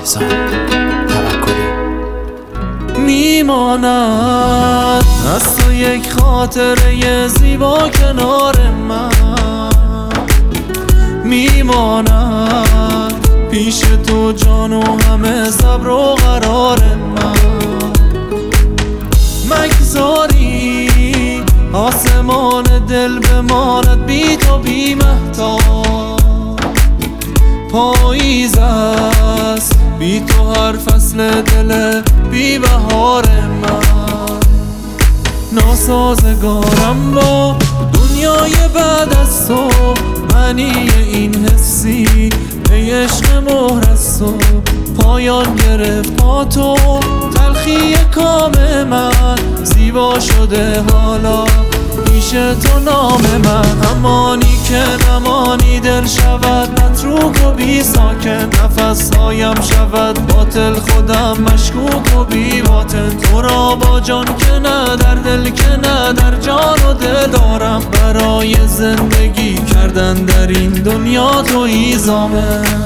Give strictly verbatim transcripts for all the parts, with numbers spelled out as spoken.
احسان توکلی. میماند از تو یک خاطره زیبا کنار من، میماند پیش تو جان و همه صبر و قرار من. مگذاری آسمان دل بماند بی تو بی مهتاب، پاییز است بی تو هر فصل دل بی بهار من. ناسازگارم با دنیای بعد از تو، معنی این حسی ای عشق مهر از تو پایان گرفت با تو. تلخی کام من زیبا شده حالا پیش تو نام من. امانی که نمانی دل شود متروک و بی ساکن، نفس هایم شود باطل خودم مشکوک و بی باطن. تو را با جان که نه در دل که نه در جان و دل دارم، برای زندگی کردن در این دنیا تو ایزامه.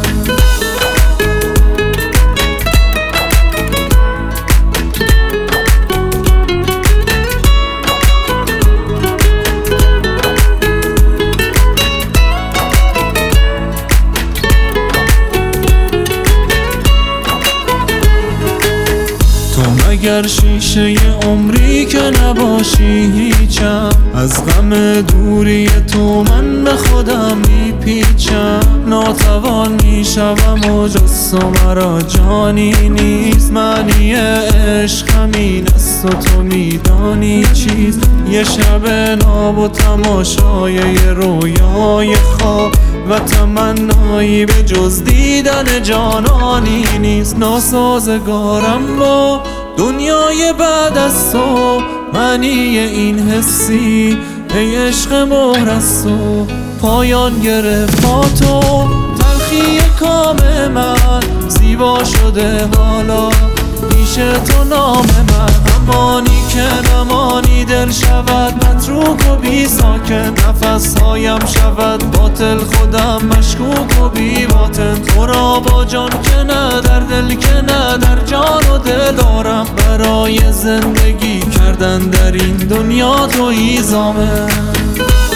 اگر شیشه عمری که نباشی هیچم، از غم دوری تو من به خودم میپیچم. ناتوان میشوم و جز تو مرا جانی نیست، معنی عشق همین است و تو میدانی چیست. یه شب ناب و تماشای رویای خواب و تمنایی به جز دیدن جانانی نیست. ناسازگارم با دنیای بعد از تو، معنی این حسی ای عشق مهر از تو پایان گرفت با تو. تلخی کام من زیبا شده حالا پیش تو نام من. امانی که نمانی دل شود متروک و بی ساکن، نفس هایم شود باطل خودم مشکوک و بی باطن. تو را با جان که نه در دل که نه در جان و دل دارم، برای زندگی کردن در این دنیا تو ایزامه.